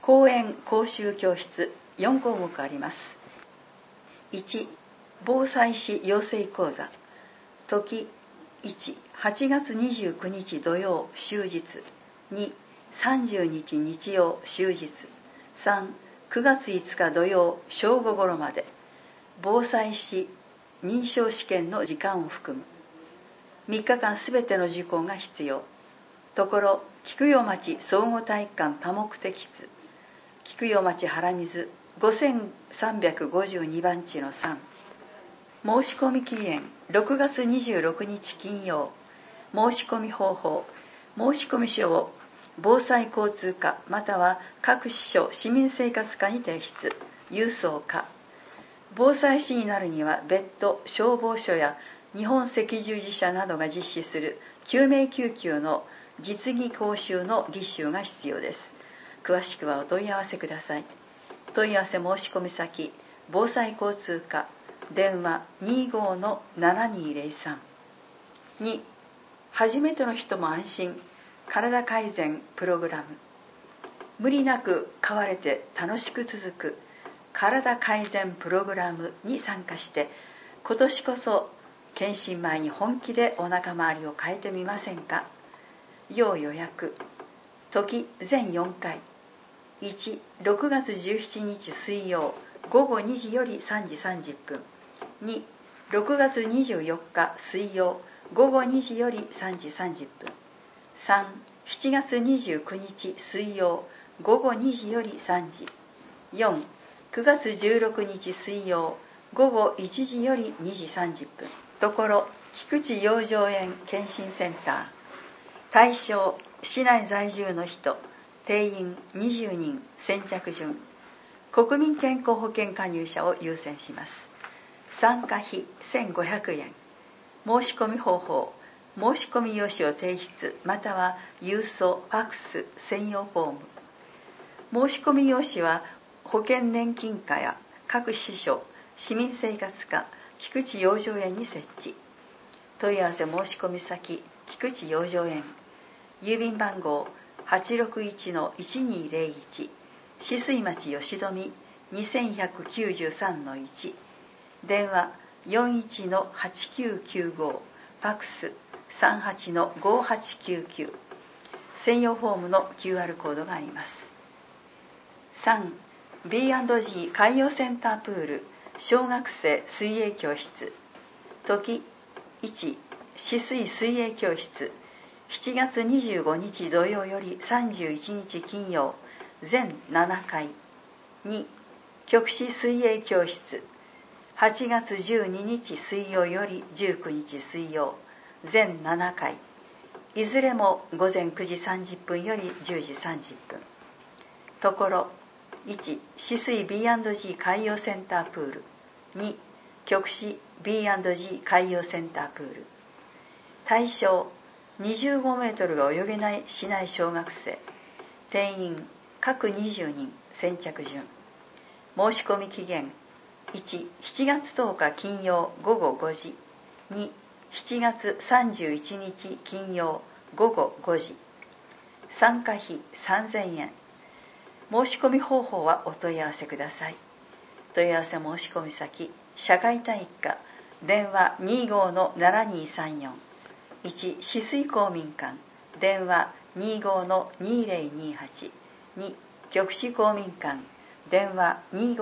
講演講習教室4項目あります。1、防災士養成講座。時1、8月29日土曜終日。2、30日日曜終日。3、9月5日土曜正午頃まで。防災士認証試験の時間を含む。3日間すべての受講が必要。ところ、菊陽町総合体育館多目的室。菊陽町原水5352番地の3。申し込み期限6月26日金曜。申し込み方法。申し込み書を防災交通課または各支所市民生活課に提出。郵送課。防災士になるには別途消防署や日本赤十字社などが実施する救命救急の実技講習の履修が必要です。詳しくはお問い合わせください。問い合わせ申し込み先防災交通課電話 25-7203。 2、初めての人も安心体改善プログラム。無理なく変われて楽しく続く体改善プログラムに参加して今年こそ検診前に本気でお腹周りを変えてみませんか。要予約。時全4回。1、6月17日水曜午後2時より3時30分。2、6月24日水曜午後2時より3時30分。3、7月29日水曜午後2時より3時。4、9月16日水曜午後1時より2時30分。ところ、菊池養生園検診センター。対象、市内在住の人、定員20人、先着順。国民健康保険加入者を優先します。参加費1500円。申し込み方法、申し込み用紙を提出または郵送、ファックス専用フォーム。申し込み用紙は保険年金課や各支所、市民生活課、菊池養生園に設置。問い合わせ申し込み先、菊池養生園。郵便番号 861-1201 止水町吉富 2193-1。電話 41-8995 ファックス 38-5899。専用フォームの QR コードがあります。3、B&G 海洋センタープール小学生水泳教室。時1、止水水泳教室。7月25日土曜より31日金曜全7回。2、極止水泳教室。8月12日水曜より19日水曜全7回。いずれも午前9時30分より10時30分。ところ、1、止水 B&G 海洋センタープール。2、極止 B&G 海洋センタープール。対象、25メートルが泳げない市内小学生。定員各20人、先着順。申し込み期限1、7月10日金曜午後5時。2、7月31日金曜午後5時。参加費3000円。申し込み方法はお問い合わせください。問い合わせ申し込み先、社会体育課、電話 25-7234。1、止水公民館、電話 25-2028。2、極止公民館、電話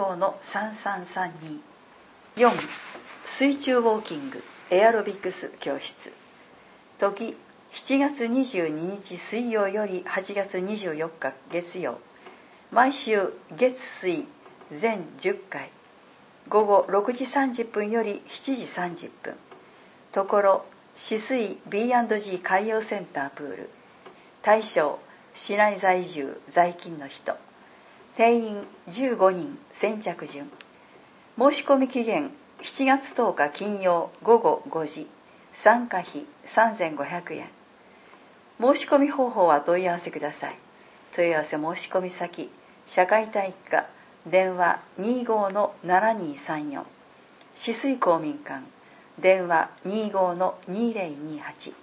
25-3332。4、水中ウォーキング、エアロビクス教室。時、7月22日水曜より8月24日月曜。毎週月水全10回。午後6時30分より7時30分。ところ、止水 B&G 海洋センタープール。対象、市内在住在勤の人。定員15人、先着順。申し込み期限7月10日金曜午後5時。参加費3500円。申し込み方法は問い合わせください。問い合わせ申し込み先、社会体育課、電話 25-7234。止水公民館、電話 25-2028。